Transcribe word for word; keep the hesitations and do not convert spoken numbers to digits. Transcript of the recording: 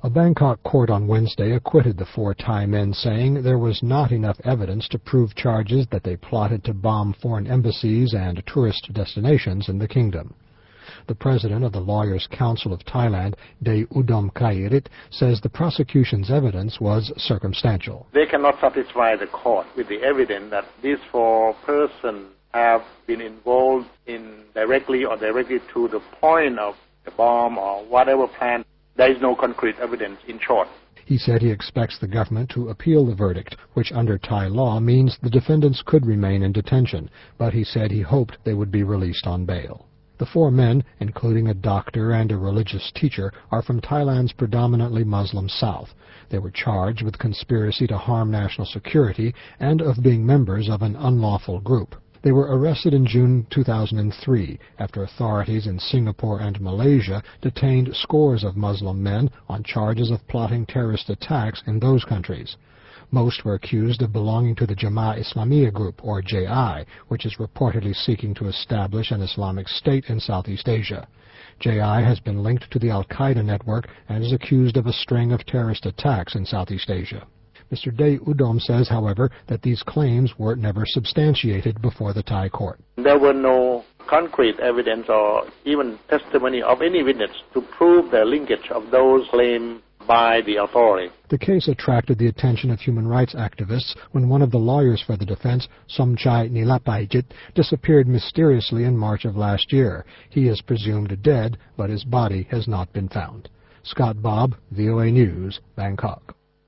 A Bangkok court on Wednesday acquitted the four Thai men, saying there was not enough evidence to prove charges that they plotted to bomb foreign embassies and tourist destinations in the kingdom. The president of the Lawyers' Council of Thailand, Dey Udom Kairit, says the prosecution's evidence was circumstantial. They cannot satisfy the court with the evidence that these four persons have been involved in directly or directly to the point of the bomb or whatever plan. There is no concrete evidence, in short. He said he expects the government to appeal the verdict, which under Thai law means the defendants could remain in detention, but he said he hoped they would be released on bail. The four men, including a doctor and a religious teacher, are from Thailand's predominantly Muslim south. They were charged with conspiracy to harm national security and of being members of an unlawful group. They were arrested in June two thousand three after authorities in Singapore and Malaysia detained scores of Muslim men on charges of plotting terrorist attacks in those countries. Most were accused of belonging to the Jemaah Islamiyah group, or J I, which is reportedly seeking to establish an Islamic state in Southeast Asia. J I has been linked to the Al-Qaeda network and is accused of a string of terrorist attacks in Southeast Asia. Mister Dey Udom says, however, that these claims were never substantiated before the Thai court. There were no concrete evidence or even testimony of any witness to prove the linkage of those claimed by the authority. The case attracted the attention of human rights activists when one of the lawyers for the defense, Somchai Nilapaijit, disappeared mysteriously in March of last year. He is presumed dead, but his body has not been found. Scott Bob, V O A News, Bangkok.